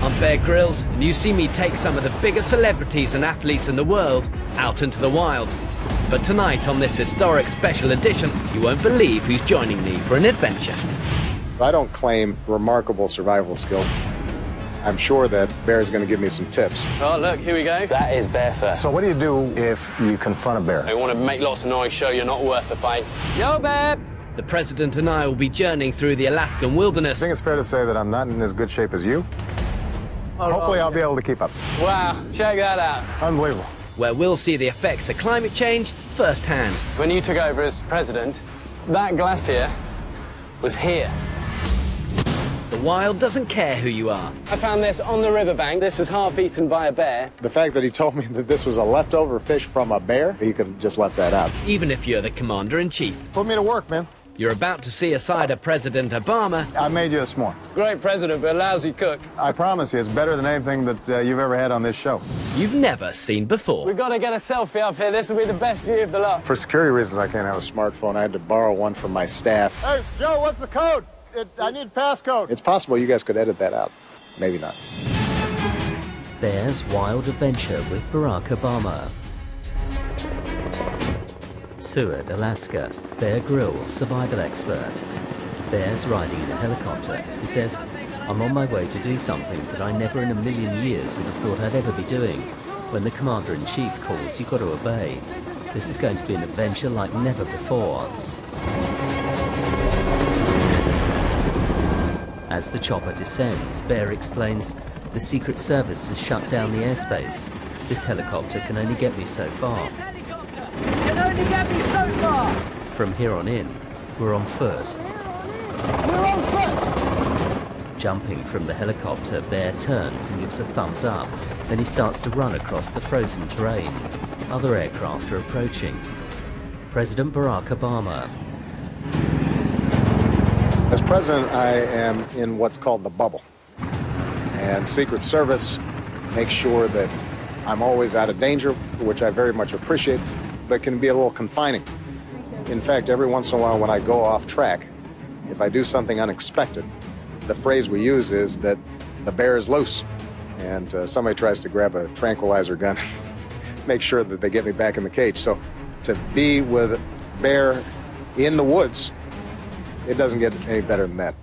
I'm Bear Grylls, and you see me take some of the biggest celebrities and athletes in the world out into the wild. But tonight, on this historic special edition, you won't believe who's joining me for an adventure. I don't claim remarkable survival skills. I'm sure that Bear's going to give me some tips. Oh, look, here we go. That is bear fur. So what do you do if you confront a bear? You want to make lots of noise, show you're not worth the fight. Yo, bear! The President and I will be journeying through the Alaskan wilderness. I think it's fair to say that I'm not in as good shape as you. Hopefully I'll be able to keep up. Wow, check that out. Unbelievable. Where we'll see the effects of climate change firsthand. When you took over as president, that glacier was here. The wild doesn't care who you are. I found this on the riverbank. This was half eaten by a bear. The fact that he told me that this was a leftover fish from a bear, he could have just left that out. Even if you're the commander-in-chief. Put me to work, man. You're about to see a side of President Obama. I made you this morning. Great president, but a lousy cook. I promise you, it's better than anything that you've ever had on this show. You've never seen before. We've got to get a selfie up here. This will be the best view of the lot. For security reasons, I can't have a smartphone. I had to borrow one from my staff. Hey, Joe, what's the code? I need passcode. It's possible you guys could edit that out. Maybe not. Bear's Wild Adventure with Barack Obama. Seward, Alaska. Bear Grylls, survival expert. Bear's riding in a helicopter. He says, I'm on my way to do something that I never in a million years would have thought I'd ever be doing. When the Commander-in-Chief calls, you've got to obey. This is going to be an adventure like never before. As the chopper descends, Bear explains, the Secret Service has shut down the airspace. This helicopter can only get me so far. Can only get me so far. From here on in, we're on foot. We're on foot. Jumping from the helicopter, Bear turns and gives a thumbs up. Then he starts to run across the frozen terrain. Other aircraft are approaching. President Barack Obama. As president, I am in what's called the bubble. And Secret Service makes sure that I'm always out of danger, which I very much appreciate, but can be a little confining. In fact, every once in a while when I go off track, if I do something unexpected, the phrase we use is that the bear is loose. And somebody tries to grab a tranquilizer gun, make sure that they get me back in the cage. So to be with Bear in the woods, it doesn't get any better than that.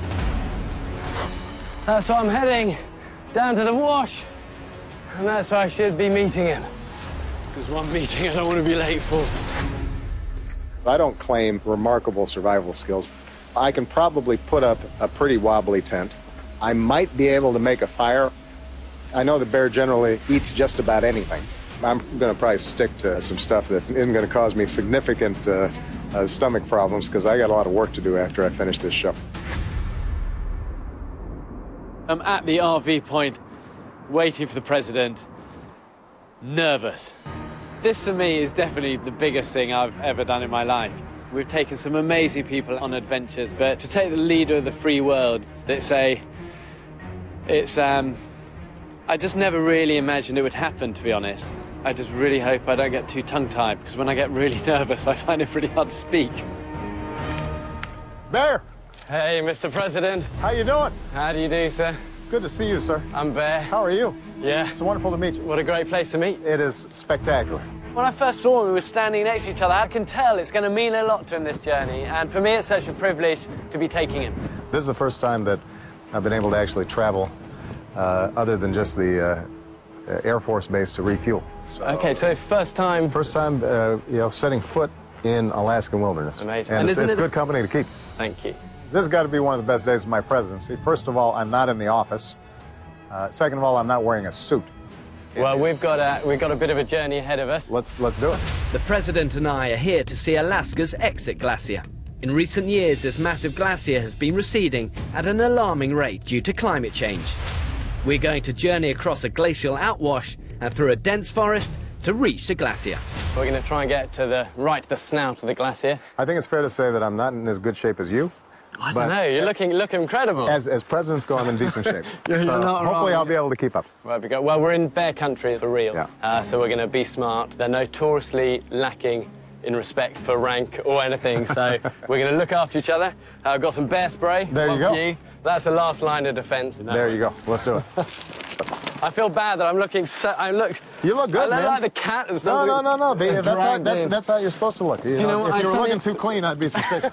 That's why I'm heading down to the wash. And that's why I should be meeting him. There's one meeting I don't want to be late for. I don't claim remarkable survival skills. I can probably put up a pretty wobbly tent. I might be able to make a fire. I know the bear generally eats just about anything. I'm going to probably stick to some stuff that isn't going to cause me significant stomach problems, because I got a lot of work to do after I finish this show. I'm at the RV point, waiting for the president, nervous. This, for me, is definitely the biggest thing I've ever done in my life. We've taken some amazing people on adventures, but to take the leader of the free world, I just never really imagined it would happen, to be honest. I just really hope I don't get too tongue-tied, because when I get really nervous, I find it pretty hard to speak. Bear! Hey, Mr. President. How you doing? How do you do, sir? Good to see you, sir. I'm Bear. How are you? Yeah. It's wonderful to meet you. What a great place to meet. It is spectacular. When I first saw him, we were standing next to each other. I can tell it's going to mean a lot to him, this journey. And for me, it's such a privilege to be taking him. This is the first time that I've been able to actually travel other than just the Air Force Base to refuel. So, okay, so first time... First time, setting foot in Alaskan wilderness. Amazing. And it's good company to keep. Thank you. This has got to be one of the best days of my presidency. First of all, I'm not in the office. Second of all, I'm not wearing a suit. Well, we've got a bit of a journey ahead of us. Let's do it. The President and I are here to see Alaska's exit glacier. In recent years, this massive glacier has been receding at an alarming rate due to climate change. We're going to journey across a glacial outwash and through a dense forest to reach the glacier. We're going to try and get to the snout of the glacier. I think it's fair to say that I'm not in as good shape as you. I don't know, you look incredible. As presidents go, I'm in decent shape. You're not hopefully wrong. I'll be able to keep up. There we go. Well, we're in bear country for real. Yeah. So we're going to be smart. They're notoriously lacking in respect for rank or anything. So we're going to look after each other. I've got some bear spray. There you go. You. That's the last line of defence. There you go. Let's do it. I feel bad that I'm looking so... You look good, I look man. like the cat or No, something. no. It's That's how you're supposed to look. You know what? if I you were suddenly- looking too clean, I'd be suspicious.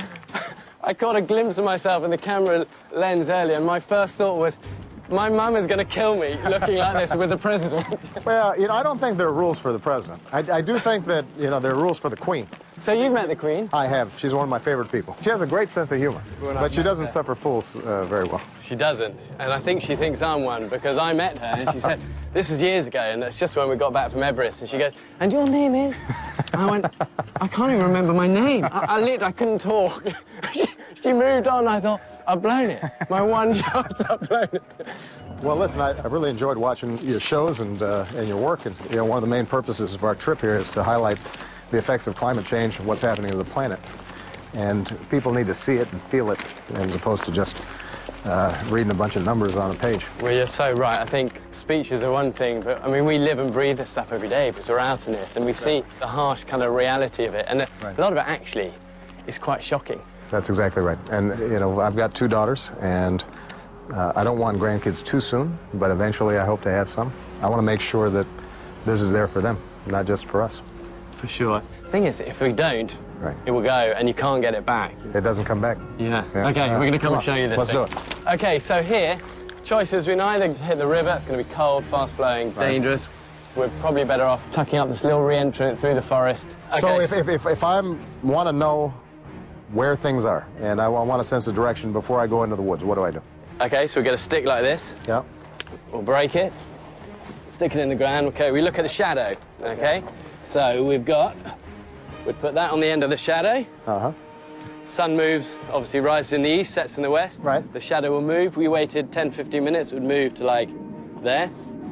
I caught a glimpse of myself in the camera lens earlier, and my first thought was, my mum is going to kill me looking like this with the president. Well, I don't think there are rules for the president. I do think that, there are rules for the Queen. So you've met the Queen? I have. She's one of my favorite people. She has a great sense of humor, but she doesn't suffer fools very well. She doesn't, and I think she thinks I'm one, because I met her, and she said, this was years ago, and that's just when we got back from Everest, and she goes, and your name is? And I went, I can't even remember my name. I couldn't talk. She moved on, I thought, I've blown it. My one shot, I've blown it. Well, listen, I really enjoyed watching your shows and your work, and one of the main purposes of our trip here is to highlight the effects of climate change and what's happening to the planet. And people need to see it and feel it, as opposed to just reading a bunch of numbers on a page. Well, you're so right. I think speeches are one thing, but I mean, we live and breathe this stuff every day because we're out in it, and we see the harsh kind of reality of it. And a lot of it actually is quite shocking. That's exactly right. And, I've got 2 daughters, and I don't want grandkids too soon, but eventually I hope to have some. I want to make sure that this is there for them, not just for us. For sure. The thing is, if we don't, it will go, and you can't get it back. It doesn't come back. Yeah. Okay, we're going to come and show you this Let's thing. do it. Okay, so here, choices. We can either hit the river, it's going to be cold, fast-flowing, dangerous. We're probably better off tucking up this little re-entrant through the forest. Okay, So if I want to know where things are, and I want a sense of direction before I go into the woods, what do I do? Okay, so we get a stick like this. Yeah. We'll break it, stick it in the ground. Okay, we look at the shadow, okay? So we'd put that on the end of the shadow. Uh-huh. Sun moves, obviously rises in the east, sets in the west. Right. The shadow will move. We waited 10, 15 minutes, it would move to like there.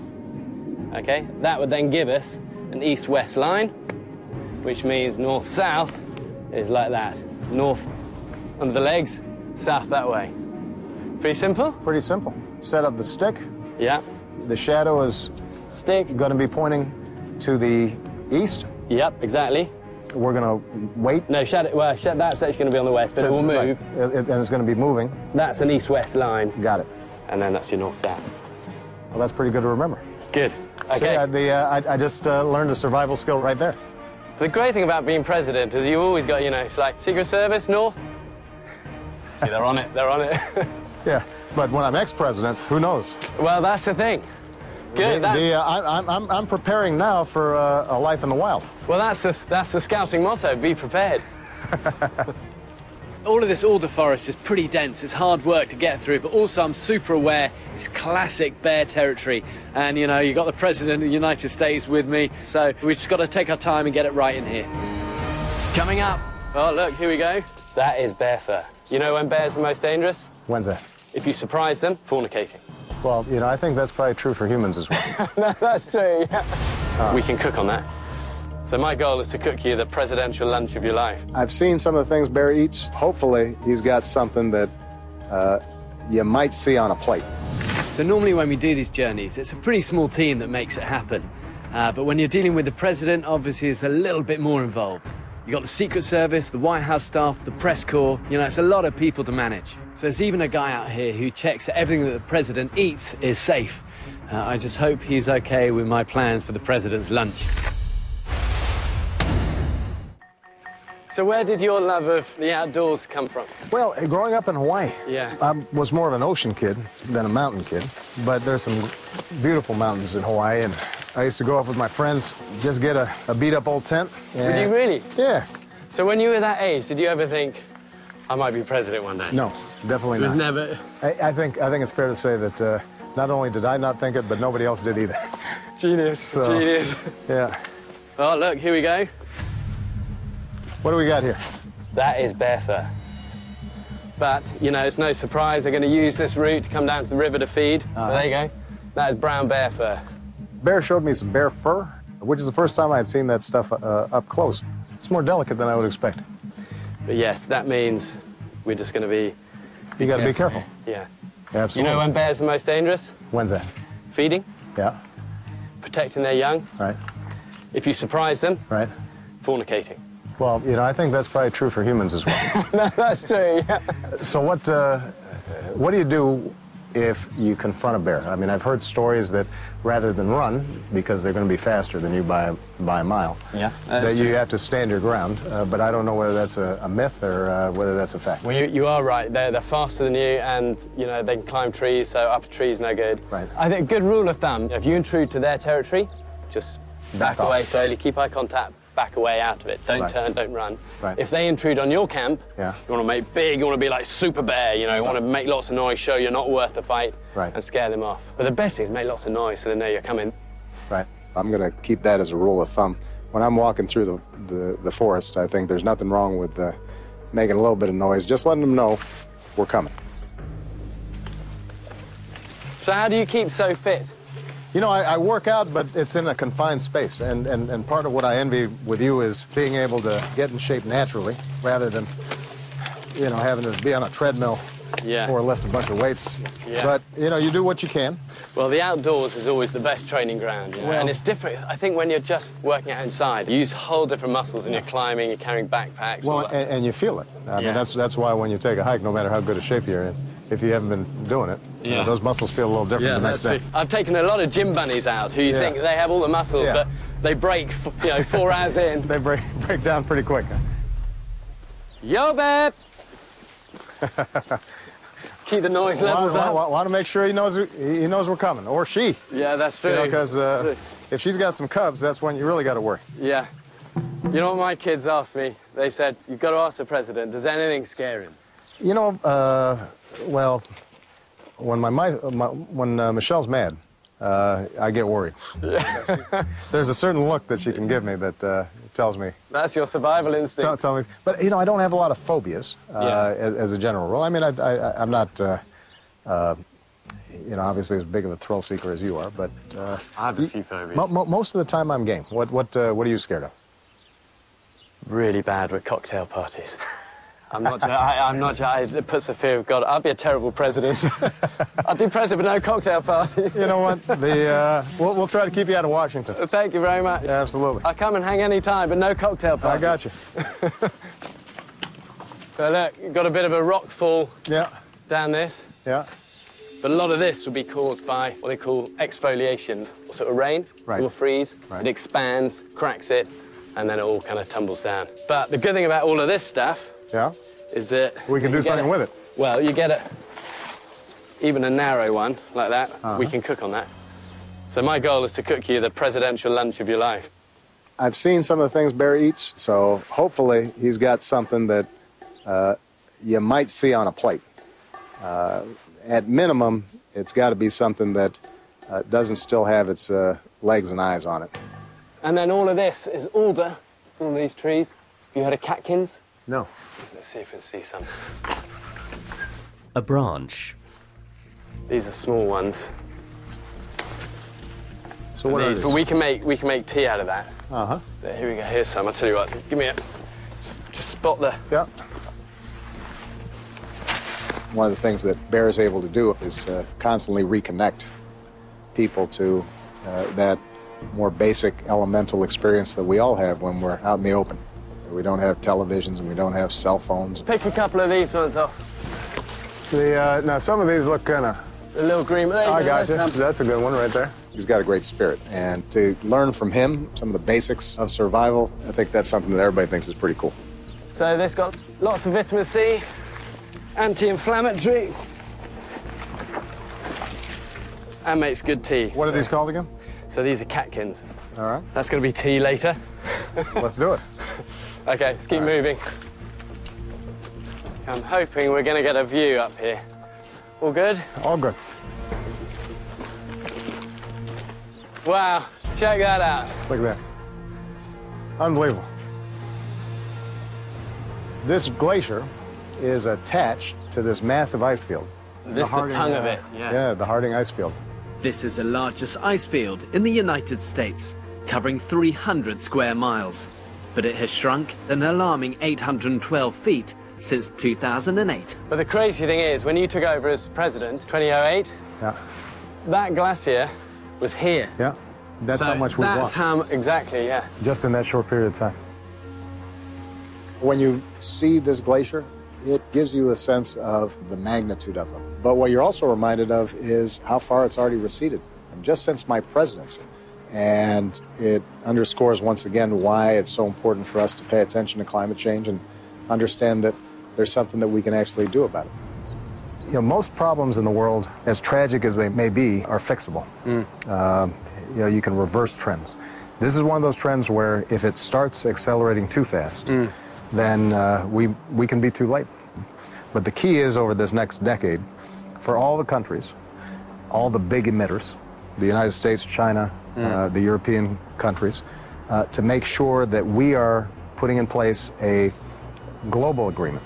Okay, that would then give us an east-west line, which means north-south is like that. North under the legs, south that way. Pretty simple? Pretty simple. Set up the stick. Yeah. The shadow is Stick. going to be pointing to the east. Yep, exactly. We're going to wait. No, shadow, well, that's actually going to be on the west, but it will move. Right. And it's going to be moving. That's an east-west line, Got it. and then that's your north-south. Well, that's pretty good to remember. Good. See, Okay. I just learned a survival skill right there. The great thing about being president is you've always got, it's like Secret Service, North. See, they're on it, they're on it. Yeah, but when I'm ex-president, who knows? Well, that's the thing. Good, I'm preparing now for a life in the wild. well, that's the scouting motto, be prepared. All of this alder forest is pretty dense, it's hard work to get through, but also I'm super aware it's classic bear territory. And, you've got the President of the United States with me, so we've just got to take our time and get it right in here. Coming up. Oh, look, here we go. That is bear fur. You know when bears are most dangerous? When's that? If you surprise them, fornicating. Well, I think that's probably true for humans as well. No, that's true, yeah. We can cook on that. So my goal is to cook you the presidential lunch of your life. I've seen some of the things Bear eats. Hopefully, he's got something that you might see on a plate. So normally when we do these journeys, it's a pretty small team that makes it happen. But when you're dealing with the president, obviously it's a little bit more involved. You've got the Secret Service, the White House staff, the press corps. It's a lot of people to manage. So there's even a guy out here who checks that everything that the president eats is safe. I just hope he's okay with my plans for the president's lunch. So where did your love of the outdoors come from? Well, growing up in Hawaii, Yeah. I was more of an ocean kid than a mountain kid. But there's some beautiful mountains in Hawaii, and I used to go up with my friends, just get a beat-up old tent. Would you really? Yeah. So when you were that age, did you ever think, I might be president one day? No, definitely It was not. never... I think it's fair to say that not only did I not think it, but nobody else did either. Genius, genius. Yeah. Oh, look, here we go. What do we got here? That is bear fur. But, it's no surprise they're going to use this route to come down to the river to feed. So there you go. That is brown bear fur. Bear showed me some bear fur, which is the first time I had seen that stuff up close. It's more delicate than I would expect. But yes, that means we're just going to be... You got to be careful. Yeah. Absolutely. You know when bears are most dangerous? When's that? Feeding, Yeah. protecting their young. Right. If you surprise them, Right. fornicating. Well, you know, I think that's probably true for humans as well. That's true, yeah. So what do you do if you confront a bear? I mean, I've heard stories that rather than run, because they're going to be faster than you by a mile, Yeah, that you have to stand your ground. But I don't know whether that's a myth or whether that's a fact. Well, you are right. They're faster than you, and you know they can climb trees, so up a tree is no good. Right. I think a good rule of thumb: if you intrude to their territory, just back off. away slowly, keep eye contact, back away out of it. Don't Right. turn, don't run. Right. If they intrude on your camp, Yeah. you want to make big. You want to be like Super Bear. You know, you want to make lots of noise, show you're not worth the fight, Right. and scare them off. But the best thing is make lots of noise so they know you're coming. Right. I'm going to keep that as a rule of thumb. When I'm walking through the forest, I think there's nothing wrong with making a little bit of noise, just letting them know we're coming. So how do you keep so fit? You know, I work out, but it's in a confined space, and part of what I envy with you is being able to get in shape naturally, rather than, you know, having to be on a treadmill Yeah. or lift a bunch of weights. Yeah. But, you know, you do what you can. Well, the outdoors is always the best training ground, you know? Well- And it's different. I think when you're just working out inside, you use whole different muscles and you're climbing, you're carrying backpacks. all Well, that. and you feel it. I Yeah. mean, that's why when you take a hike, no matter how good a shape you're in, if you haven't been doing it, you know, Yeah. those muscles feel a little different the next day. I've taken a lot of gym bunnies out who you Yeah. think they have all the muscles, Yeah. but they break, you know, 4 hours in. They break down pretty quick. Yo, babe! Keep the noise levels up. Want to make sure he knows we're coming, or she. Yeah, that's true. You know, because That's true. if she's got some cubs, that's when you really got to worry. Yeah. You know what my kids asked me? They said, you've got to ask the president, does anything scare him? You know, well, when when Michelle's mad, I get worried. There's a certain look that she can give me that tells me. That's your survival instinct. Tell me. But you know, I don't have a lot of phobias Yeah. as a general rule. I mean, I'm not, you know, obviously as big of a thrill seeker as you are. But I have a few phobias. most of the time, I'm game. What are you scared of? Really bad with cocktail parties. I'm not. It puts a fear of God. I'd be a terrible president. I'd do president, but no cocktail parties. You know what? We'll try to keep you out of Washington. Thank you very much. Absolutely. I'll come and hang any time, but no cocktail I parties. got you. So look, you've got a bit of a rock fall Yeah. down this, Yeah. but a lot of this would be caused by what they call exfoliation. So it'll rain, Right. it will freeze, Right. it expands, cracks it, and then it all kind of tumbles down. But the good thing about all of this stuff Yeah. is that We can you do get something with it. Well, you get even a narrow one like that, Uh-huh. we can cook on that. So my goal is to cook you the presidential lunch of your life. I've seen some of the things Barry eats, so hopefully he's got something that you might see on a plate. At minimum, it's got to be something that doesn't still have its legs and eyes on it. And then all of this is alder, all of these trees. Have you heard of catkins? No. Let's see if we can see some. A branch. These are small ones. So what are These, these? but we can make tea out of that. Uh-huh. There, here we go. Here's some. I'll tell you what. Give me a. Just spot the. Yeah. One of the things that Bear is able to do is to constantly reconnect people to that more basic elemental experience that we all have when we're out in the open. We don't have televisions and we don't have cell phones. Pick a couple of these ones off. Now some of these look kind of. The little green. There you I go, got you. there's some. That's a good one right there. He's got a great spirit, and to learn from him some of the basics of survival, I think that's something that everybody thinks is pretty cool. So this got lots of vitamin C, anti-inflammatory, and makes good tea. What are these called again? So these are catkins. All right, That's going to be tea later. let's do it. Okay, let's keep moving. I'm hoping we're going to get a view up here. All good? All good. Wow, check that out. Look at that. Unbelievable. This glacier is attached to this massive ice field. This is the Harding, tongue of it. Yeah. Yeah, the Harding ice field. This is the largest ice field in the United States, covering 300 square miles. But it has shrunk an alarming 812 feet since 2008. But the crazy thing is, when you took over as president, 2008, Yeah. that glacier was here. Yeah. That's So how much we've That's lost. how, exactly, yeah. Just in that short period of time. When you see this glacier, it gives you a sense of the magnitude of them. But what you're also reminded of is how far it's already receded, just since my presidency. And it underscores once again why it's so important for us to pay attention to climate change and understand that there's something that we can actually do about it. You know, most problems in the world, as tragic as they may be, are fixable. You know, you can reverse trends. This is one of those trends where if it starts accelerating too fast, then we can be too late. But the key is over this next decade, for all the countries, all the big emitters, the United States, China, the European countries, to make sure that we are putting in place a global agreement.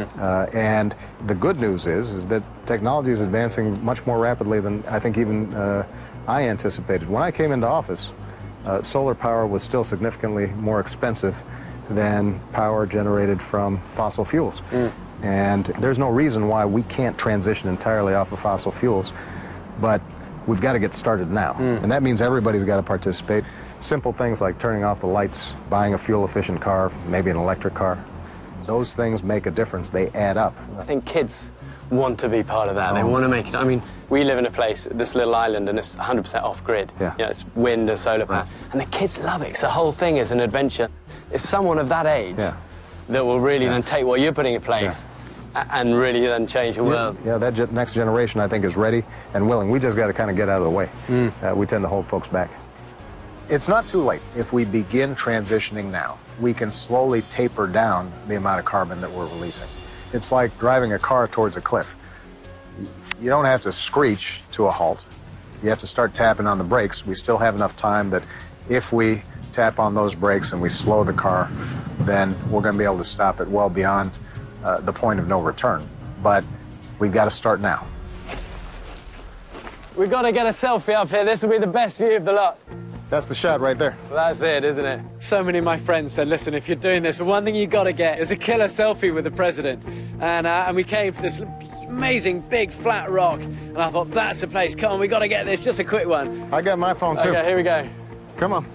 And the good news is that technology is advancing much more rapidly than I think even I anticipated. When I came into office, solar power was still significantly more expensive than power generated from fossil fuels. And there's no reason why we can't transition entirely off of fossil fuels, but we've got to get started now. And that means everybody's got to participate. Simple things like turning off the lights, buying a fuel-efficient car, maybe an electric car. Those things make a difference. They add up. I think kids want to be part of that. They want to make it. I mean, we live in a place, this little island, and it's 100% off-grid. Yeah. You know, it's wind and solar power. And the kids love it, because the whole thing is an adventure. It's someone of that age that will really then take what you're putting in place and really then change the world. Yeah, that next generation, I think, is ready and willing. We just got to kind of get out of the way. We tend to hold folks back. It's not too late. If we begin transitioning now, we can slowly taper down the amount of carbon that we're releasing. It's like driving a car towards a cliff. You don't have to screech to a halt. You have to start tapping on the brakes. We still have enough time that if we tap on those brakes and we slow the car, then we're going to be able to stop it well beyond the point of no return. But we've got to start now. We've got to get a selfie up here. This will be the best view of the lot. That's the shot right there. Well, that's it, isn't it? So many of my friends said, listen, if you're doing this, one thing you got to get is a killer selfie with the president. And we came to this amazing big flat rock, and I thought, that's the place. Come on, we got to get this. Just a quick one. I got my phone, too. Okay, here we go. Come on.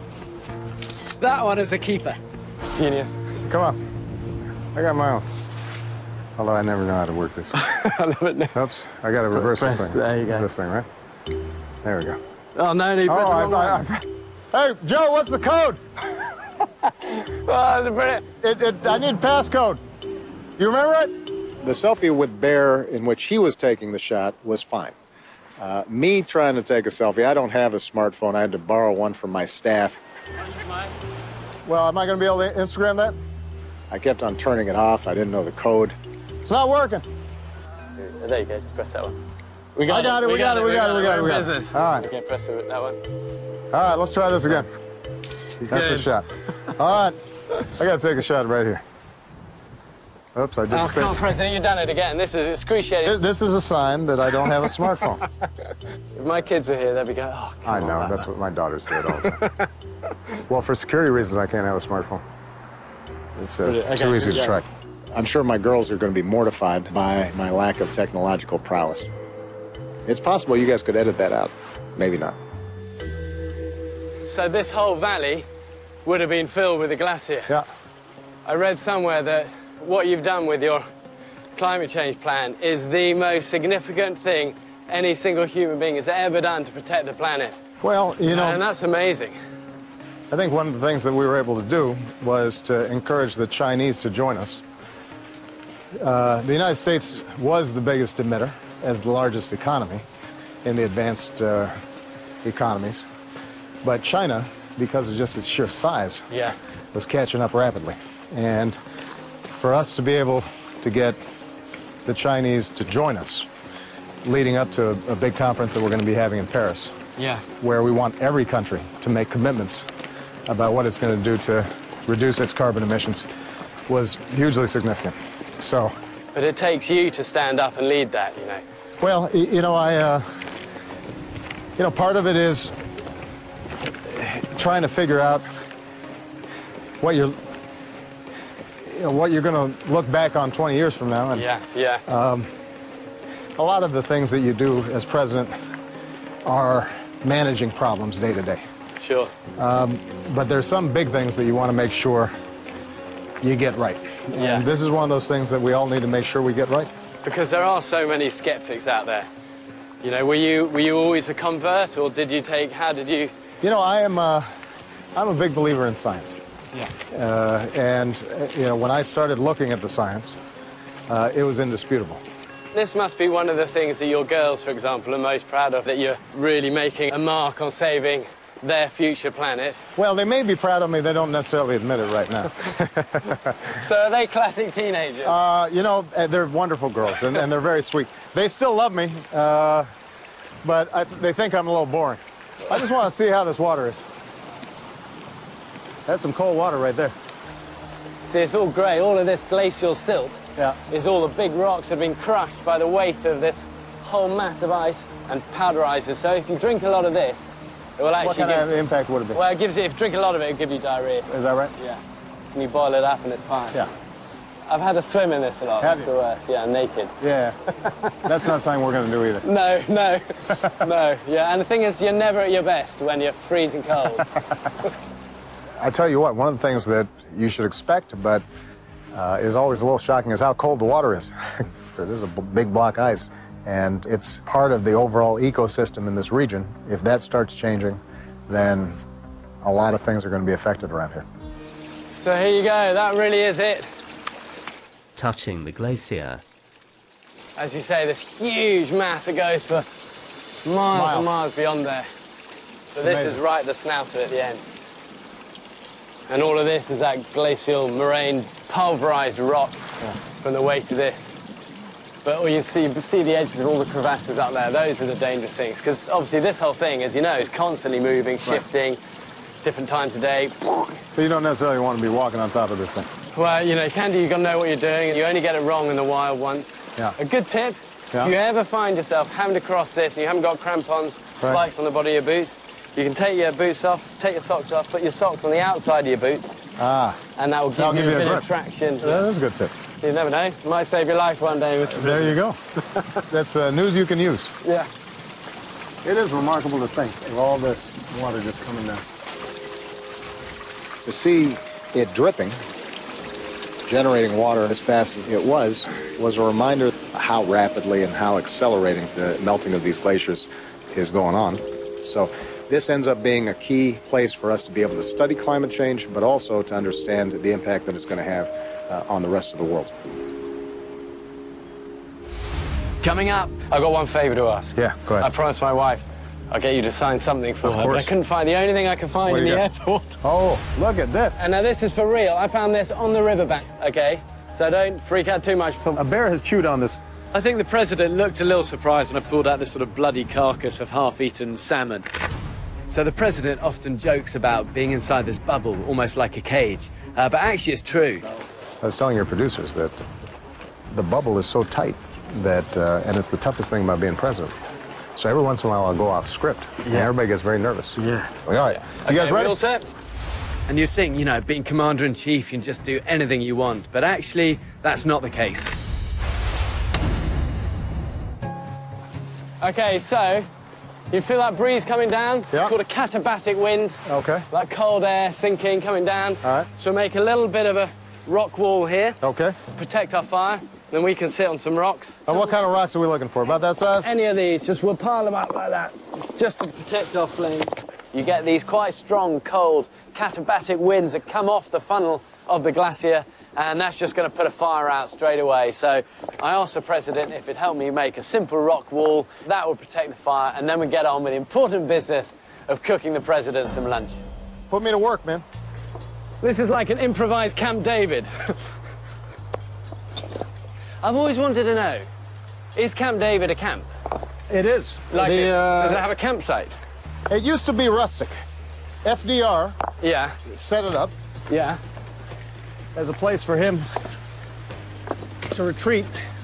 That one is a keeper. Genius. Come on. I got my own. Although I never know how to work this. I love it now. Oops, I got to reverse this thing. There you go. This thing, right? There we go. Oh, no, you pressed the wrong one. Hey, Joe, what's the code? Oh, that's brilliant. I need passcode. You remember it? The selfie with Bear in which he was taking the shot was fine. Me trying to take a selfie, I don't have a smartphone. I had to borrow one from my staff. Well, am I going to be able to Instagram that? I kept on turning it off. I didn't know the code. It's not working. There you go, just press that one. We got it. Business. All right. Okay, press that one. All right, let's try this again. That's the shot. All right. I got to take a shot right here. Oops, I did the same. Come on, President, you've done it again. This is excruciating. This is a sign that I don't have a smartphone. If my kids were here, they'd be going, oh, I know, that's what my daughters do all the time. Well, for security reasons, I can't have a smartphone. It's too easy to track. I'm sure my girls are going to be mortified by my lack of technological prowess. It's possible you guys could edit that out. Maybe not. So this whole valley would have been filled with a glacier. Yeah. I read somewhere that what you've done with your climate change plan is the most significant thing any single human being has ever done to protect the planet. Well, you know... And that's amazing. I think one of the things that we were able to do was to encourage the Chinese to join us. The United States was the biggest emitter as the largest economy in the advanced economies. But China, because of just its sheer size, was catching up rapidly. And for us to be able to get the Chinese to join us, leading up to a big conference that we're going to be having in Paris, where we want every country to make commitments about what it's going to do to reduce its carbon emissions, was hugely significant. So, but it takes you to stand up and lead that, you know. Well, you know, part of it is trying to figure out what you're going to look back on 20 years from now. And, a lot of the things that you do as president are managing problems day to day. Sure. But there's some big things that you want to make sure you get right. Yeah. And this is one of those things that we all need to make sure we get right. Because there are so many skeptics out there. You know, were you always a convert, or how did you? You know, I'm a big believer in science. Yeah. And you know, when I started looking at the science, it was indisputable. This must be one of the things that your girls, for example, are most proud of, that you're really making a mark on saving their future planet. Well, they may be proud of me, they don't necessarily admit it right now. So are they classic teenagers? You know, they're wonderful girls, and they're very sweet. They still love me, but they think I'm a little boring. I just want to see how this water is. That's some cold water right there. See, it's all grey. All of this glacial silt is all the big rocks that have been crushed by the weight of this whole mass of ice and powderizes. So if you drink a lot of this, it will actually What kind of impact would it be? Well, if you drink a lot of it, it'll give you diarrhea. Is that right? Yeah. And you boil it up and it's fine. Yeah. I've had a swim in this a lot. Have That's you? the worst. Yeah, naked. Yeah. That's not something we're going to do either. No, no, no. Yeah, and the thing is, you're never at your best when you're freezing cold. I tell you what, one of the things that you should expect, but is always a little shocking, is how cold the water is. This is a big block ice, and it's part of the overall ecosystem in this region. If that starts changing, then a lot of things are going to be affected around here. So here you go, that really is it. Touching the glacier. As you say, this huge mass that goes for miles and miles beyond there. So this is right at the snout of it at the end. And all of this is that glacial moraine pulverized rock from the weight of this. But all you see the edges of all the crevasses up there. Those are the dangerous things, because obviously this whole thing, as you know, is constantly moving, shifting, different times of day. So you don't necessarily want to be walking on top of this thing? Well, you know, you can do, you've got to know what you're doing, and you only get it wrong in the wild once. Yeah. A good tip, if you ever find yourself having to cross this and you haven't got crampons, spikes on the bottom of your boots, you can take your boots off, take your socks off, put your socks on the outside of your boots, and that will give you a bit of traction. That is a good tip. You never know, it might save your life one day. There you go. That's news you can use. Yeah. It is remarkable to think of all this water just coming down. To see it dripping, generating water as fast as it was a reminder of how rapidly and how accelerating the melting of these glaciers is going on. So this ends up being a key place for us to be able to study climate change, but also to understand the impact that it's going to have on the rest of the world. Coming up. I've got one favour to ask. Yeah, go ahead. I promised my wife I'll get you to sign something for her, but I couldn't find the only thing I could find in the airport. Oh, look at this. And now this is for real. I found this on the riverbank, okay? So don't freak out too much. So a bear has chewed on this. I think the president looked a little surprised when I pulled out this sort of bloody carcass of half-eaten salmon. So the president often jokes about being inside this bubble, almost like a cage. But actually it's true. I was telling your producers that the bubble is so tight that, and it's the toughest thing about being president. So every once in a while I'll go off script, and everybody gets very nervous. Yeah. Like, all right, you guys ready? All set? And you'd think, you know, being commander-in-chief, you can just do anything you want. But actually, that's not the case. Okay, so you feel that breeze coming down? Yeah. It's called a katabatic wind. Okay. That cold air sinking, coming down. All right. So we'll make a little bit of a rock wall here. Okay. Protect our fire. Then we can sit on some rocks. And what kind of rocks are we looking for? About that size? Any of these, just we'll pile them up like that, just to protect our flame. You get these quite strong, cold, katabatic winds that come off the funnel of the glacier, and that's just going to put a fire out straight away. So I asked the president if he'd help me make a simple rock wall. That would protect the fire, and then we get on with the important business of cooking the president some lunch. Put me to work, man. This is like an improvised Camp David. I've always wanted to know, is Camp David a camp? It is. Like, does it have a campsite? It used to be rustic. FDR Yeah, set it up yeah. as a place for him to retreat.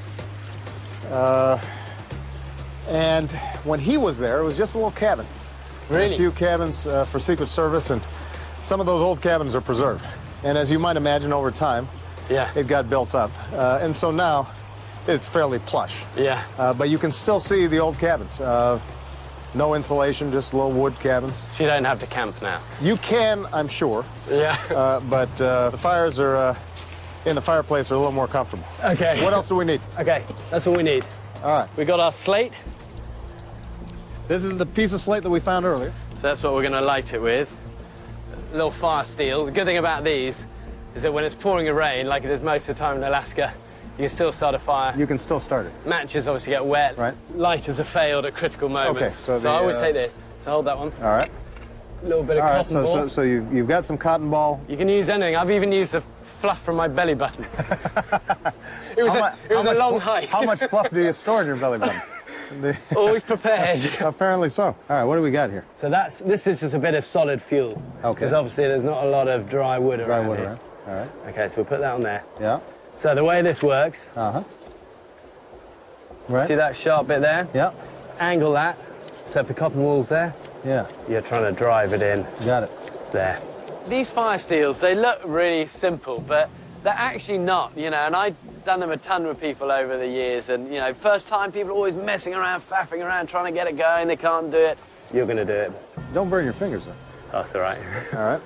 And when he was there, it was just a little cabin. Really? A few cabins for Secret Service, and some of those old cabins are preserved. And as you might imagine, over time, Yeah. it got built up. And so now it's fairly plush. Yeah. But you can still see the old cabins. No insulation, just little wood cabins. So you don't have to camp now? You can, I'm sure, Yeah. but the fires are in the fireplace are a little more comfortable. Okay. What else do we need? Okay, that's what we need. All right. We got our slate, This is the piece of slate that we found earlier. so that's what we're going to light it with. A little fire steel. The good thing about these is that when it's pouring a rain, like it is most of the time in Alaska, you can still start a fire. You can still start it. Matches obviously get wet. Right. Lighters are failed at critical moments. Okay, so I the, always take this. So hold that one. All right. A little bit of All right, cotton ball. so you've got some cotton ball. You can use anything. I've even used the fluff from my belly button. It was a long hike. How much fluff do you store in your belly button? Always prepared. Apparently so. All right, what do we got here? So this is just a bit of solid fuel. Okay. Because obviously there's not a lot of dry wood around Dry wood here. around. All right. Okay, so we'll put that on there. Yeah. So the way this works, Uh-huh. Right. see that sharp bit there? Yeah. Angle that. So if the cotton wool's there, Yeah. you're trying to drive it in Got it. there. These fire steels, they look really simple, but they're actually not, you know, and I've done them a ton with people over the years, and, you know, first time people are always messing around, faffing around, trying to get it going, they can't do it. You're going to do it. Don't burn your fingers, though. That's all right. All right.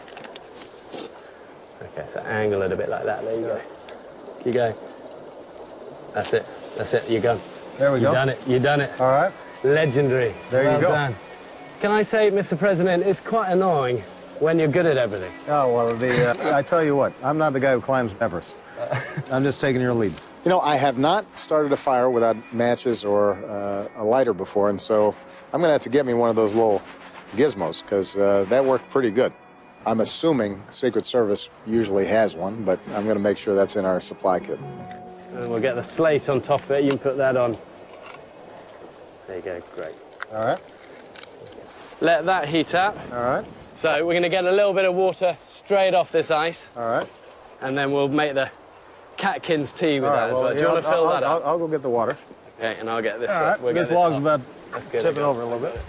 Okay, so angle it a bit like that. There you go. Keep going. That's it. That's it. You're gone. There we go. You've done it. You've done it. All right. Legendary. There you Well go. done. Can I say, Mr. President, it's quite annoying when you're good at everything. Oh, well, I tell you what, I'm not the guy who climbs Everest. I'm just taking your lead. You know, I have not started a fire without matches or a lighter before, and so I'm going to have to get me one of those little gizmos, because that worked pretty good. I'm assuming Secret Service usually has one, but I'm going to make sure that's in our supply kit. And we'll get the slate on top of it. You can put that on. There you go. Great. All right. Let that heat up. All right. So we're going to get a little bit of water straight off this ice, All right. and then we'll make the Catkins tea with All that right, as well. Do you here, want to fill that up? I'll go get the water. Okay, and I'll get this All one. right. We'll get This log's off. about That's good. tipping over a little bit.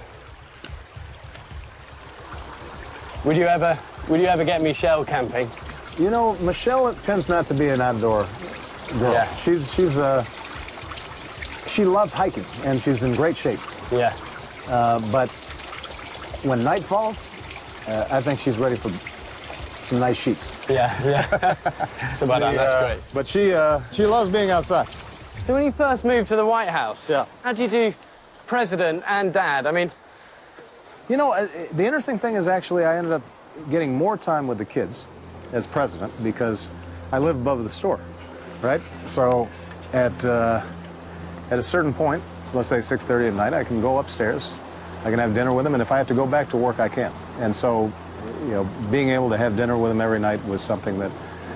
Would you ever get Michelle camping? You know, Michelle tends not to be an outdoor girl. Yeah. She loves hiking, and she's in great shape. Yeah. But when night falls, I think she's ready for some nice sheets. Yeah, yeah. So about that, that's great. But she loves being outside. So when you first moved to the White House, Yeah. how do you do president and dad? I mean, You know, the interesting thing is actually I ended up getting more time with the kids as president because I live above the store, right? So at a certain point, let's say 6:30 at night, I can go upstairs, I can have dinner with them, and if I have to go back to work, I can. And so, you know, being able to have dinner with them every night was something that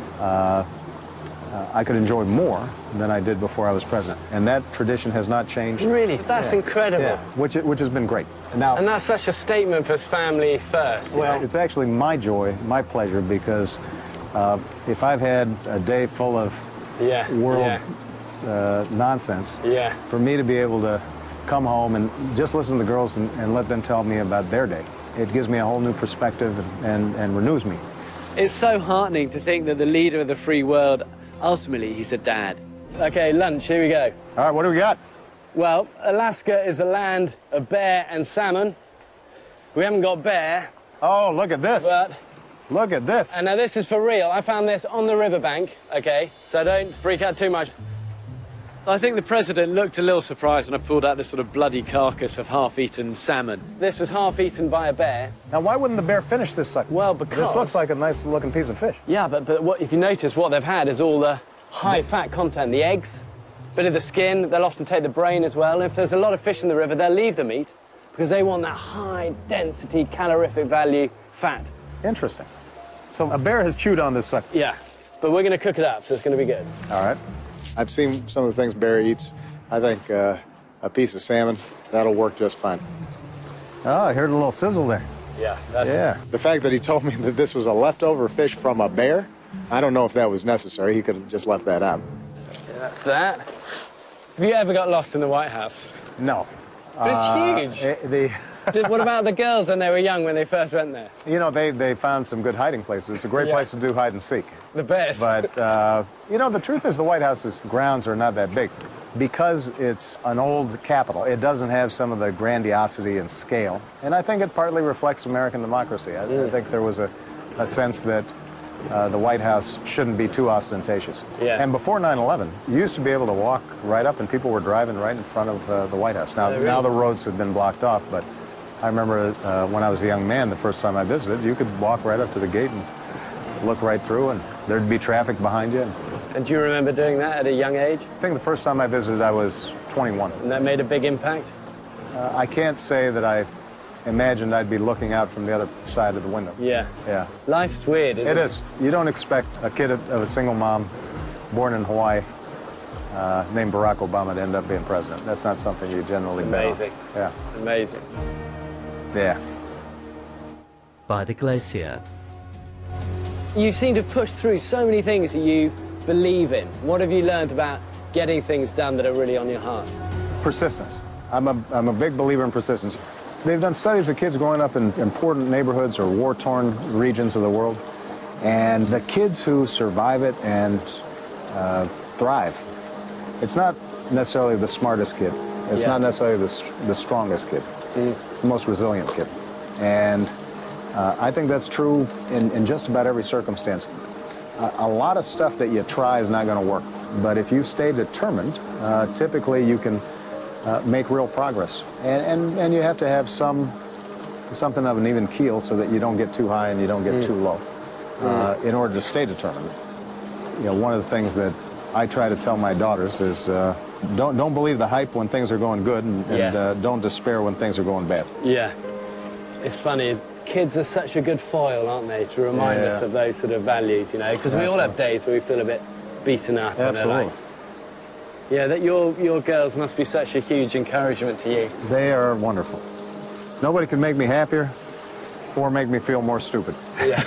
I could enjoy more than I did before I was president. And that tradition has not changed. really, that's incredible. Yeah, which has been great. Now, And that's such a statement for family first. you well, know? it's actually my joy, my pleasure, because if I've had a day full of yeah, world yeah, nonsense, yeah. for me to be able to come home and just listen to the girls and let them tell me about their day, it gives me a whole new perspective and renews me. It's so heartening to think that the leader of the free world, ultimately, he's a dad. Okay, lunch, here we go. All right, what do we got? Well, Alaska is a land of bear and salmon. We haven't got bear, Oh, look at this. but... Look at this. And now this is for real. I found this on the riverbank, okay? So don't freak out too much. I think the president looked a little surprised when I pulled out this sort of bloody carcass of half-eaten salmon. This was half eaten by a bear. Now, why wouldn't the bear finish this sucker? Well, because... This looks like a nice looking piece of fish. Yeah, but what, if you notice, what they've had is all the high-fat content, the eggs, bit of the skin. They'll often take the brain as well. And if there's a lot of fish in the river, they'll leave the meat because they want that high-density, calorific value fat. Interesting. So a bear has chewed on this sucker. Yeah, but we're going to cook it up, so it's going to be good. All right. I've seen some of the things bear eats. I think a piece of salmon, that'll work just fine. Oh, I heard a little sizzle there. Yeah, that's... Yeah. The fact that he told me that this was a leftover fish from a bear, I don't know if that was necessary. He could have just left that out. That's that. Have you ever got lost in the White House? No. But it's huge. What about the girls when they were young, when they first went there? You know, they found some good hiding places. It's a great place to do hide and seek. The best. But, you know, the truth is the White House's grounds are not that big. Because it's an old capitol, it doesn't have some of the grandiosity and scale. And I think it partly reflects American democracy. I think there was a sense that the White House shouldn't be too ostentatious. Yeah. And before 9/11, you used to be able to walk right up and people were driving right in front of the White House. Now, really? now the roads have been blocked off, but I remember when I was a young man, the first time I visited, you could walk right up to the gate and look right through, and there'd be traffic behind you. And do you remember doing that at a young age? I think the first time I visited, I was 21. And that made a big impact? I can't say that I imagined I'd be looking out from the other side of the window. Yeah. Yeah. Life's weird, isn't it? It is. You don't expect a kid of a single mom, born in Hawaii, named Barack Obama to end up being president. That's not something you generally bet on. Amazing. Yeah. It's amazing. Yeah. By the glacier, You seem to push through so many things that you believe in. What have you learned about getting things done that are really on your heart? Persistence. I'm a big believer in persistence. They've done studies of kids growing up in important neighborhoods or war-torn regions of the world, and the kids who survive it and thrive, it's not necessarily the smartest kid. It's not necessarily the strongest kid. It's the most resilient kid. And I think that's true in just about every circumstance. A lot of stuff that you try is not going to work, but if you stay determined, typically you can make real progress. And you have to have something of an even keel so that you don't get too high and you don't get too low in order to stay determined. You know, one of the things that I try to tell my daughters is don't believe the hype when things are going good, and don't despair when things are going bad. Yeah. It's funny. Kids are such a good foil, aren't they, to remind us of those sort of values, you know, because we all have days where we feel a bit beaten up. Absolutely. Yeah, that your girls must be such a huge encouragement to you. They are wonderful. Nobody can make me happier or make me feel more stupid.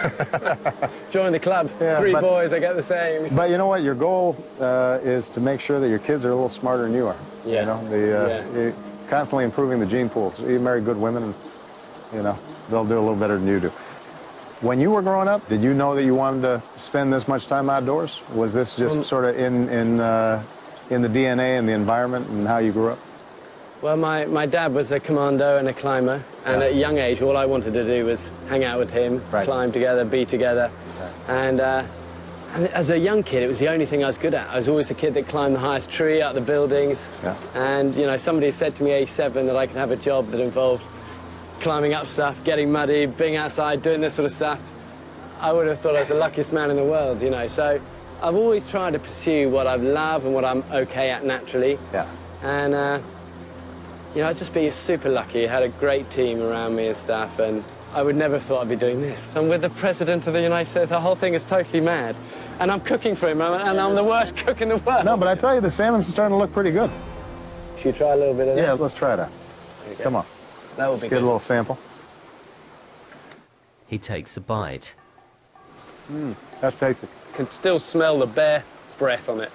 Join the club. Yeah, 3 boys, I get the same. But you know what? Your goal is to make sure that your kids are a little smarter than you are. Yeah. You know, you're constantly improving the gene pool. You marry good women, and you know they'll do a little better than you do. When you were growing up, did you know that you wanted to spend this much time outdoors? Was this just sort of in the DNA and the environment and how you grew up? Well, my dad was a commando and a climber, and at a young age, all I wanted to do was hang out with him, climb together, be together. And as a young kid, it was the only thing I was good at. I was always the kid that climbed the highest tree out the buildings. And, you know, somebody said to me age 7 that I could have a job that involved climbing up stuff, getting muddy, being outside, doing this sort of stuff. I would have thought I was the luckiest man in the world, you know. So I've always tried to pursue what I love and what I'm okay at naturally. And, you know, I'd just be super lucky. I had a great team around me and stuff, and I would never have thought I'd be doing this. I'm with the President of the United States. The whole thing is totally mad. And I'm cooking for him, and I'm the worst cook in the world. No, but I tell you, the salmon's starting to look pretty good. Should you try a little bit of this? Yeah, let's try that. Come on. That would be Get good. a little sample. he takes a bite. That's tasty. Can still smell the bear breath on it.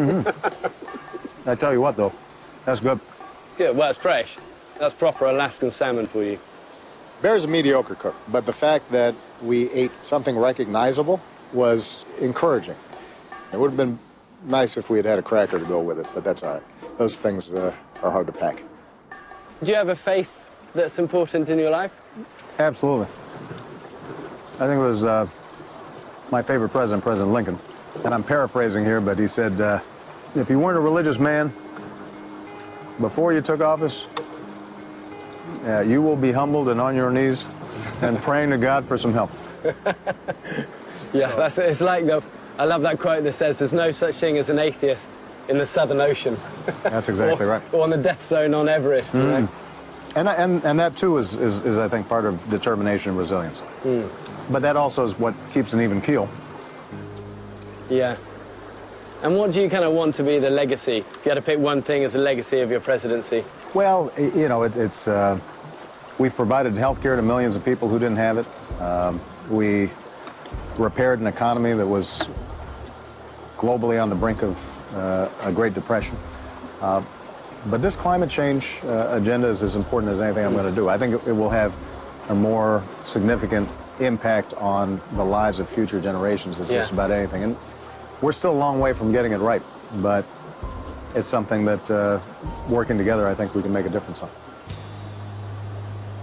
I tell you what, though, that's good. Good, well, it's fresh. That's proper Alaskan salmon for you. Bear's a mediocre cook, but the fact that we ate something recognizable was encouraging. It would have been nice if we had had a cracker to go with it, but that's all right. Those things are hard to pack. Do you have a faith that's important in your life? Absolutely. I think it was my favorite president, President Lincoln, and I'm paraphrasing here, but he said, if you weren't a religious man before you took office, you will be humbled and on your knees and praying to God for some help. Yeah, that's it. It's like I love that quote that says, there's no such thing as an atheist in the Southern Ocean. That's exactly right. Or on the death zone on Everest, you know? And that, too, is, I think, part of determination and resilience. But that also is what keeps an even keel. Yeah. And what do you kind of want to be the legacy? If you had to pick one thing as a legacy of your presidency? Well, you know, it's we've provided health care to millions of people who didn't have it. We repaired an economy that was globally on the brink of a Great Depression. But this climate change agenda is as important as anything I'm going to do. I think it will have a more significant impact on the lives of future generations as just about anything. And we're still a long way from getting it right, but it's something that working together, I think we can make a difference on.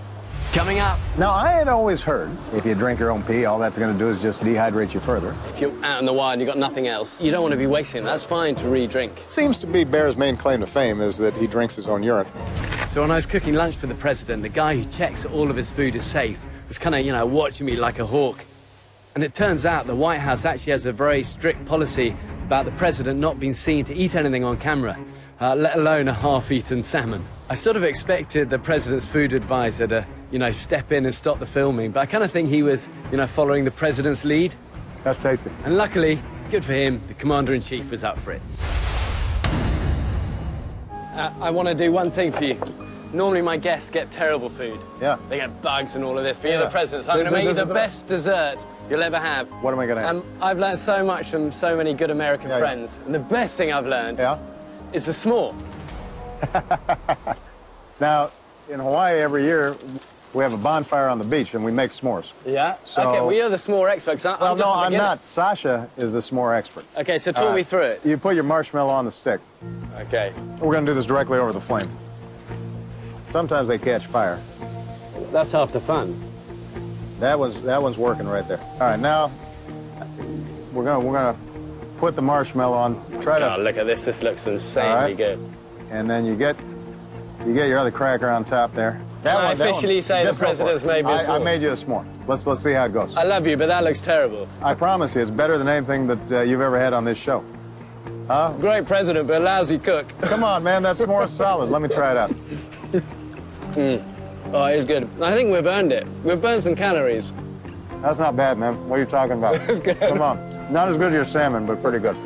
Coming up, Now, I had always heard if you drink your own pee, all that's going to do is just dehydrate you further. If you're out in the wild and you've got nothing else, you don't want to be wasting it. That's fine to re-drink. Seems to be Bear's main claim to fame is that he drinks his own urine. so when I was cooking lunch for the president, the guy who checks that all of his food is safe was kind of, watching me like a hawk. And it turns out the White House actually has a very strict policy about the president not being seen to eat anything on camera, let alone a half-eaten salmon. I sort of expected the president's food advisor to, step in and stop the filming, but I kind of think he was, following the president's lead. That's tasty. And luckily, good for him, the commander-in-chief was up for it. I want to do one thing for you. Normally my guests get terrible food. Yeah. They get bugs and all of this, but you're Yeah. the president, so I'm going to make you the best dessert you'll ever have. What am I going to have? I've learned so much from so many good American friends, and the best thing I've learned is the s'more. Now, in Hawaii every year, we have a bonfire on the beach and we make s'mores. Yeah? So- Okay, well, you're the s'more expert. Well, no, I'm not. Sasha is the s'more expert. Okay, so talk me through it. You put your marshmallow on the stick. Okay. We're going to do this directly over the flame. Sometimes they catch fire. That's half the fun. That one's working right there. All right, now we're gonna put the marshmallow on. Try Oh, to, look at this. This looks insanely All right. good. and then you get your other cracker on top there. Can I officially say the just go for president's it. made me a I s'more? made you a s'more. Let's see how it goes. I love you, but that looks terrible. I promise you, it's better than anything that you've ever had on this show. Great president, but a lousy cook. Come on, man, that s'more's solid. Let me try it out. Oh, it's good. I think we've earned it. We've burned some calories. That's not bad, man. What are you talking about? That's good. Come on. Not as good as your salmon, but pretty good.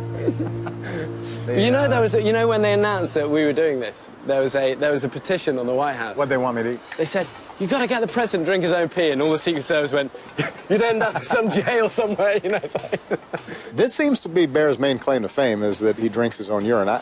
When they announced that we were doing this, there was a petition on the White House. What'd they want me to eat? They said, you got to get the president to drink his own pee, and all the Secret Service went, you'd end up in some jail somewhere, It's like... This seems to be Bear's main claim to fame is that he drinks his own urine.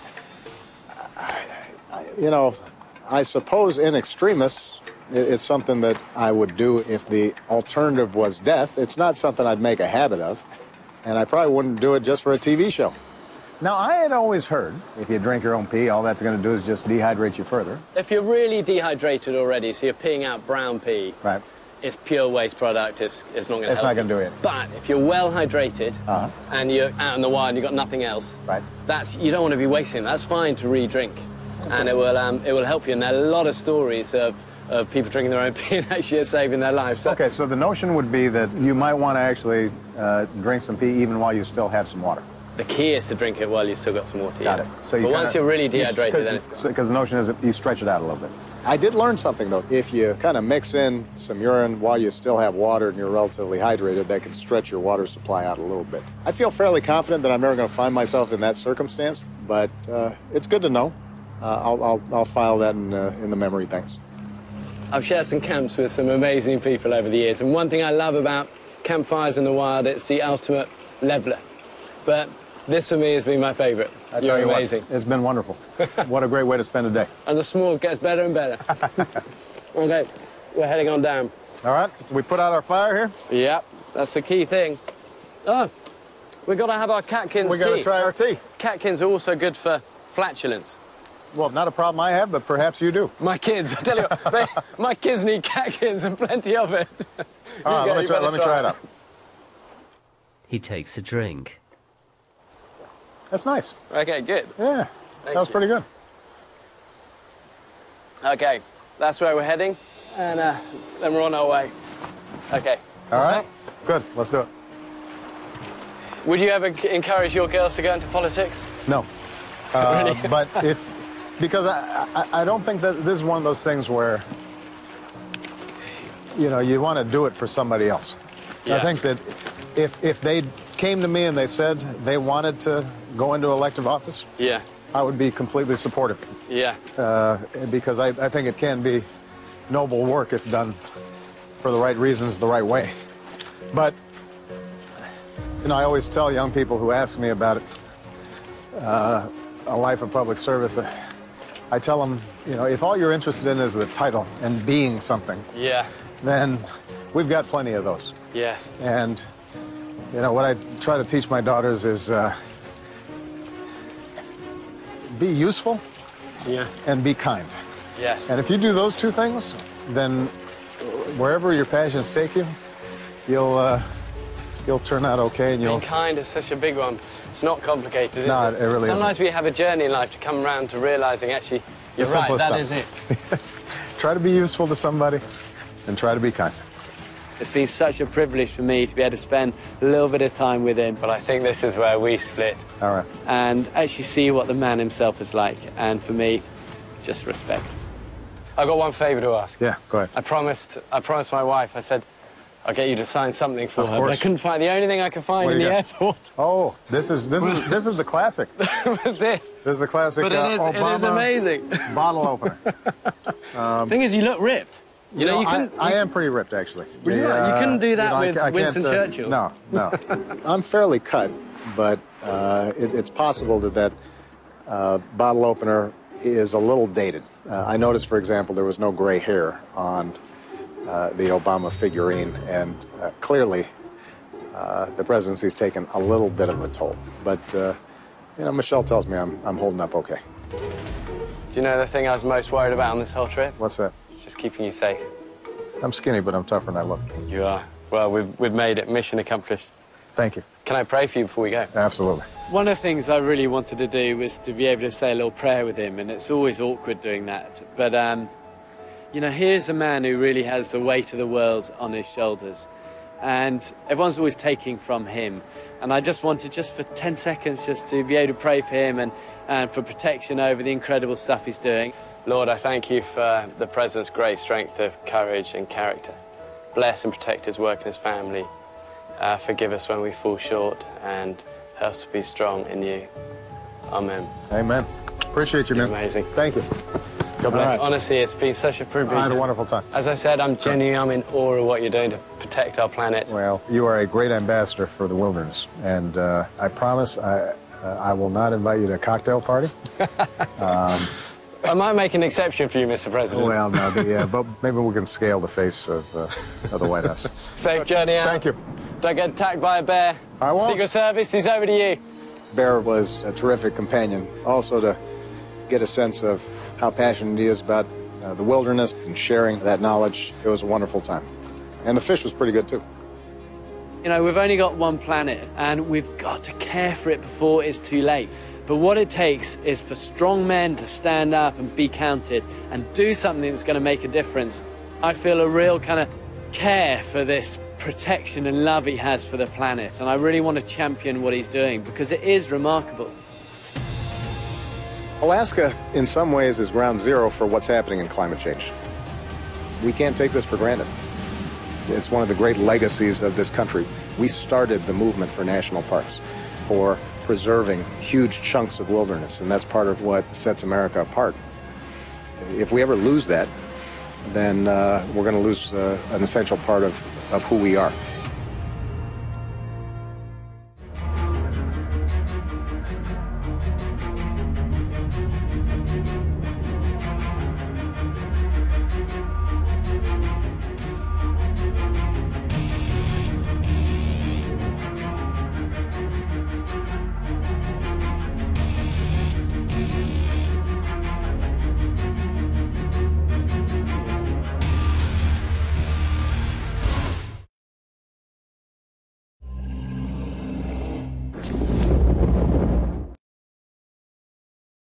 I suppose in extremis, it's something that I would do if the alternative was death. It's not something I'd make a habit of, and I probably wouldn't do it just for a TV show. Now, I had always heard if you drink your own pee, all that's going to do is just dehydrate you further. If you're really dehydrated already, so you're peeing out brown pee, Right. it's pure waste product, it's not going to help. It's not going to do it. But if you're well hydrated and you're out in the wild and you've got nothing else, Right. you don't want to be wasting. That's fine to re-drink, and it will help you. And there are a lot of stories of people drinking their own pee and actually saving their lives. So, Okay, so the notion would be that you might want to actually drink some pee even while you still have some water. the key is to drink it while you've still got some water. Got it. So but once you're really dehydrated, then it's gone. Because the notion is that you stretch it out a little bit. I did learn something, though. If you kind of mix in some urine while you still have water and you're relatively hydrated, that can stretch your water supply out a little bit. I feel fairly confident that I'm never going to find myself in that circumstance, but it's good to know. I'll file that in the memory banks. I've shared some camps with some amazing people over the years, and one thing I love about campfires in the wild, it's the ultimate leveler. But this, for me, has been my favorite. You're amazing. What, it's been wonderful. What a great way to spend a day. And the s'more gets better and better. Okay, we're heading on down. All right, we put out our fire here. Yep, that's the key thing. Oh, we've got to have our catkins We got to try our tea. Catkins are also good for flatulence. Well, not a problem I have, but perhaps you do. My kids, I tell you what, my kids need catkins and plenty of it. All right, let me try it out. He takes a drink. That's nice. Okay, good. Yeah, that was pretty good. Okay, that's where we're heading, and then we're on our way. Okay. All right, good, let's do it. Would you ever encourage your girls to go into politics? No, Really? but because I don't think that this is one of those things where, you want to do it for somebody else. Yeah. I think that if they came to me and they said they wanted to go into elective office, Yeah, I would be completely supportive. yeah. Because I think it can be noble work if done for the right reasons, the right way. But, I always tell young people who ask me about it, a life of public service, I tell them, if all you're interested in is the title and being something, Yeah, then we've got plenty of those. yes. And, what I try to teach my daughters is be useful Yeah, and be kind. yes. And if you do those two things, then wherever your passions take you, you'll turn out okay, and you'll... Being kind is such a big one. It's not complicated, is it? No, it really isn't. Sometimes we have a journey in life to come around to realizing, actually, you're The right, simplest that stuff. is it. Try to be useful to somebody, and try to be kind. It's been such a privilege for me to be able to spend a little bit of time with him. But I think this is where we split. All right. And actually see what the man himself is like. And for me, just respect. I've got one favor to ask. Yeah, go ahead. I promised my wife, I said, I'll get you to sign something for Of her. course. But I couldn't find, the only thing I could find What in do the you airport Oh, this is the classic. was this. This is the classic But it is Obama amazing. bottle opener. Thing is, you look ripped. You know, you couldn't... I am pretty ripped, actually. Well, you couldn't do that with I can't, Winston Churchill. No. I'm fairly cut, but it's possible that bottle opener is a little dated. I noticed, for example, there was no gray hair on the Obama figurine, and clearly the presidency's taken a little bit of a toll. But, Michelle tells me I'm holding up okay. Do you know the thing I was most worried about on this whole trip? What's that? Just keeping you safe. I'm skinny, but I'm tougher than I look. You are. Well, we've made it. Mission accomplished. Thank you. Can I pray for you before we go? Absolutely. One of the things I really wanted to do was to be able to say a little prayer with him, and it's always awkward doing that. But, here's a man who really has the weight of the world on his shoulders, and everyone's always taking from him. And I just wanted, just for 10 seconds, just to be able to pray for him and for protection over the incredible stuff he's doing. Lord, I thank you for the President's great strength of courage and character. Bless and protect his work and his family. Forgive us when we fall short, and help us to be strong in you. Amen. Amen. Appreciate you, man. Amazing. Thank you. God bless. Honestly, it's been such a privilege. I had a wonderful time. As I said, I'm in awe of what you're doing to protect our planet. Well, you are a great ambassador for the wilderness, and I promise I will not invite you to a cocktail party. I might make an exception for you, Mr. President. Well, no, but maybe we can scale the face of the White House. Safe journey out. Thank you. Don't get attacked by a bear. I won't. Secret Service, he's over to you. Bear was a terrific companion. Also to get a sense of how passionate he is about the wilderness and sharing that knowledge. It was a wonderful time. And the fish was pretty good, too. We've only got one planet, and we've got to care for it before it's too late. But what it takes is for strong men to stand up and be counted and do something that's going to make a difference. I feel a real kind of care for this protection and love he has for the planet, and I really want to champion what he's doing because it is remarkable. Alaska, in some ways, is ground zero for what's happening in climate change. We can't take this for granted. It's one of the great legacies of this country. We started the movement for national parks, for preserving huge chunks of wilderness, and that's part of what sets America apart. If we ever lose that, then we're going to lose an essential part of who we are.